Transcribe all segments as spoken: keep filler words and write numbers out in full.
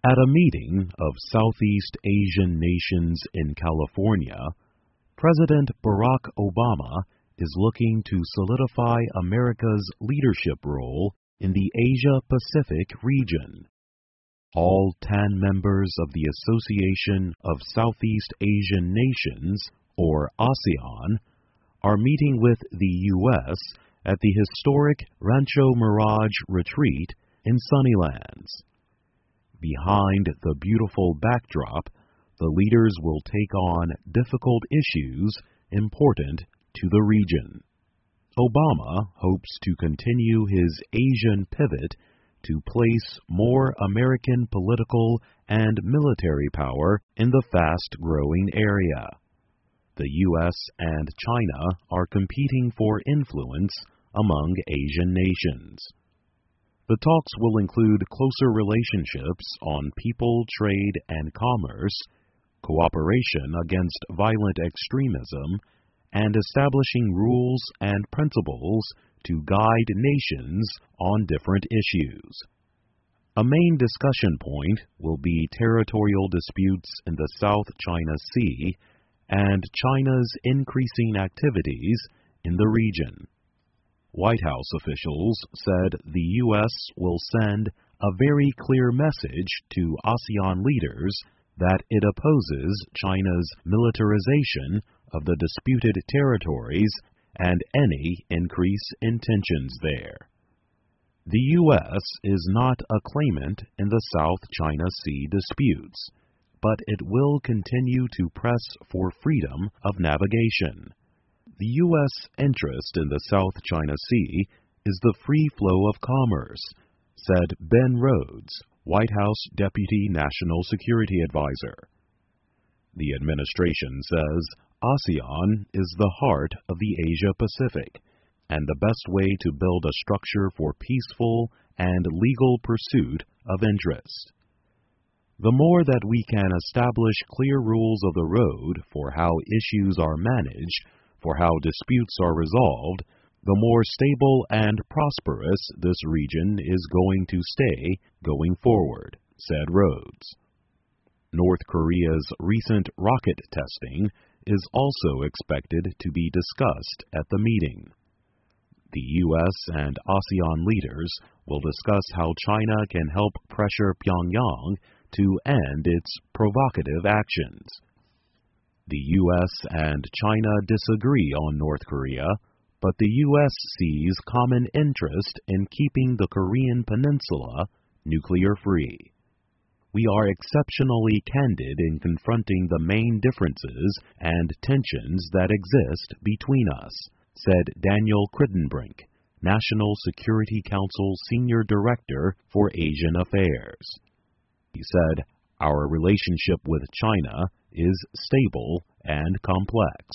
At a meeting of Southeast Asian nations in California, President Barack Obama is looking to solidify America's leadership role in the Asia-Pacific region. All ten members of the Association of Southeast Asian Nations, or ASEAN, are meeting with the U S at the historic Rancho Mirage Retreat in Sunnylands. Behind the beautiful backdrop, the leaders will take on difficult issues important to the region. Obama hopes to continue his Asian pivot to place more American political and military power in the fast-growing area. The U S and China are competing for influence among Asian nations. The talks will include closer relationships on people, trade, and commerce, cooperation against violent extremism, and establishing rules and principles to guide nations on different issues. A main discussion point will be territorial disputes in the South China Sea and China's increasing activities in the region. White House officials said the U S will send a very clear message to ASEAN leaders that it opposes China's militarization of the disputed territories and any increase in tensions there. The U S is not a claimant in the South China Sea disputes, but it will continue to press for freedom of navigation. The U S interest in the South China Sea is the free flow of commerce, said Ben Rhodes, White House Deputy National Security Advisor. The administration says ASEAN is the heart of the Asia-Pacific and the best way to build a structure for peaceful and legal pursuit of interest. The more that we can establish clear rules of the road for how issues are managed, for how disputes are resolved, the more stable and prosperous this region is going to stay going forward, said Rhodes. North Korea's recent rocket testing is also expected to be discussed at the meeting. The U S and ASEAN leaders will discuss how China can help pressure Pyongyang to end its provocative actions. The U S and China disagree on North Korea, but the U S sees common interest in keeping the Korean peninsula nuclear-free. We are exceptionally candid in confronting the main differences and tensions that exist between us, said Daniel Crittenbrink, National Security Council Senior Director for Asian Affairs. He said, "Our relationship with China is stable and complex."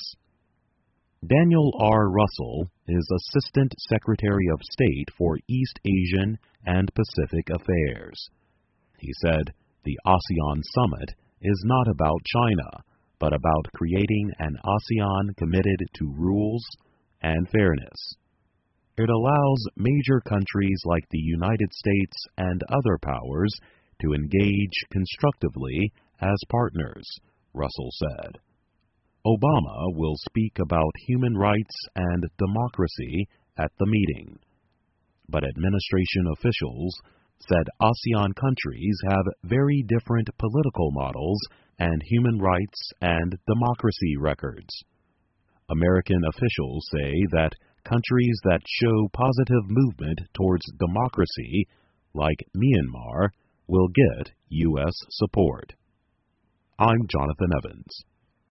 Daniel R. Russell is Assistant Secretary of State for East Asian and Pacific Affairs. He said, "The ASEAN Summit is not about China, but about creating an ASEAN committed to rules and fairness. It allows major countries like the United States and other powers to engage constructively as partners," Russell said. Obama will speak about human rights and democracy at the meeting. But administration officials said ASEAN countries have very different political models and human rights and democracy records. American officials say that countries that show positive movement towards democracy, like Myanmar, will get U S support. I'm Jonathan Evans.